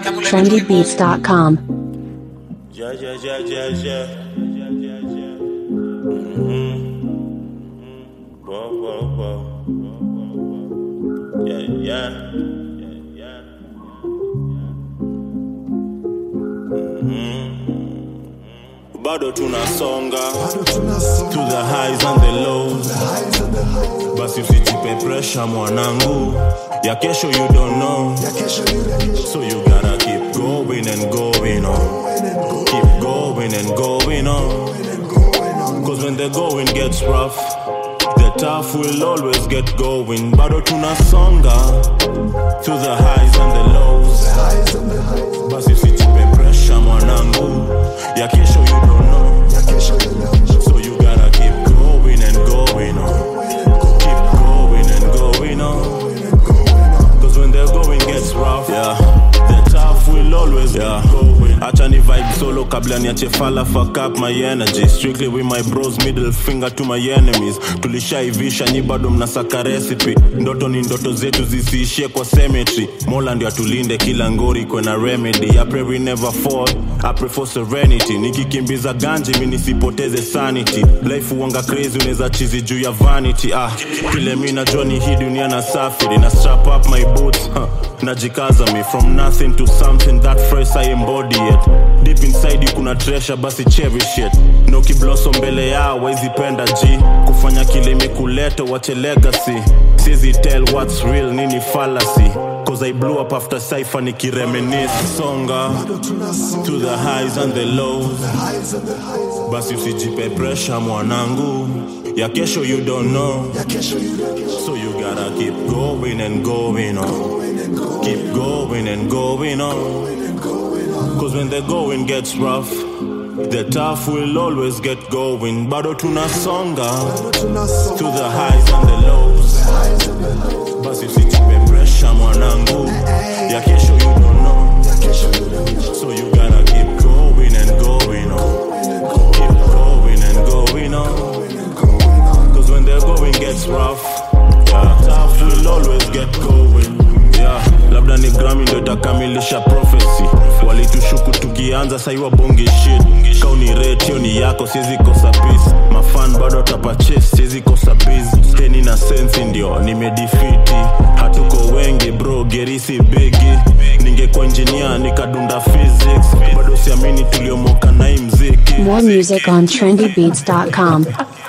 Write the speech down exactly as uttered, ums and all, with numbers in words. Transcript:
trendy beats dot com. Yeah, yeah, yeah, yeah, yeah. Mm-hmm. Whoa, whoa, whoa. Yeah, yeah. Yeah, yeah. Mm-hmm. Bado tunasonga to the highs and the lows. Basi usijipe pressure mwanangu. Ya kesho you don't know. So you gotta keep going and going on. Keep going and going on. Cause when the going gets rough, the tough will always get going. Bado tunasonga to the highs and the lows. Basi usijipe pressure mwanangu. Ya kesho you don't know. So you gotta keep going and going on. Keep going and going on. Cause when the going gets rough, yeah, the tough will always yeah. get going. Acha ni vibe solo kabla niache fala, fuck up my energy. Strictly with my bros, middle finger to my enemies. Tulishaivisha nyi bado mnasaka recipe. Ndoto ni ndoto zetu zisiishie kwa cemetery. Mola ndio atulinde kila ngori kwa na remedy. I pray we never fall, I pray for serenity. Nikikimbiza ganji mimi nisipoteze sanity. Life uanga crazy unaweza chizi juu ya vanity. Ah, kile mimi najua ni hii dunia na safiri. Na strap up my boots, huh. Najikaza me from nothing to something that phrase I embody it. Deep inside you kuna treasure basi cherish it. No kibloso mbele yao wezi penda G. Kufanya kile imekuleta wache legacy. Siezi tell what's real nini fallacy. Cause I blew up after cypher nikireminisce. Songa to the highs and the lows. Basi usijipe pressure mwanangu. Ya kesho you don't know. So you gotta keep going and going on. Keep going and going on. Cause when the going gets rough, the tough will always get going. Bado tunasonga to the highs and the lows. Basi usijipe pressure mwanangu. Ya kesho you don't know. So you gotta keep going and going on. Keep going and going on. Cause when the going gets rough, yeah, tough will always get going. Yeah, labda ni Grammy ndo itakamilisha prophecy. Walitushuku tukianza saiwa bonge shit. Kauni rate ni yako siezi kosa peace. Mafan bado tapachase siezi kosa biz. Heni na sense ndio nimedefeat. Hatuko wengi bro gerisi bigi. Ningekuwa engineer nikadunda physics. Bado siamini tuliomoka na hii mziki. More music on trendy beats dot com.